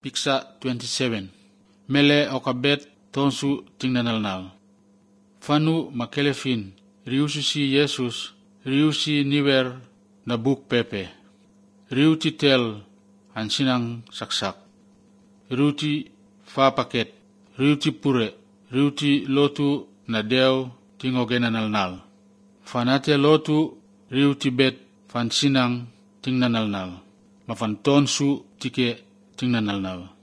Piksa 27. Mele okabet tonsu tingnanalnal. Fanu makelefin riusi si Yesus riusi niwer na buk pepe. Riuti tel hansinang saksak. Riuti fapaket. Riuti pure. Riuti lotu na deo tingogenanalnal. Fanate lotu riuti bet fansinang tingnanalnal. Mafan tonsu tike tingnanalnal.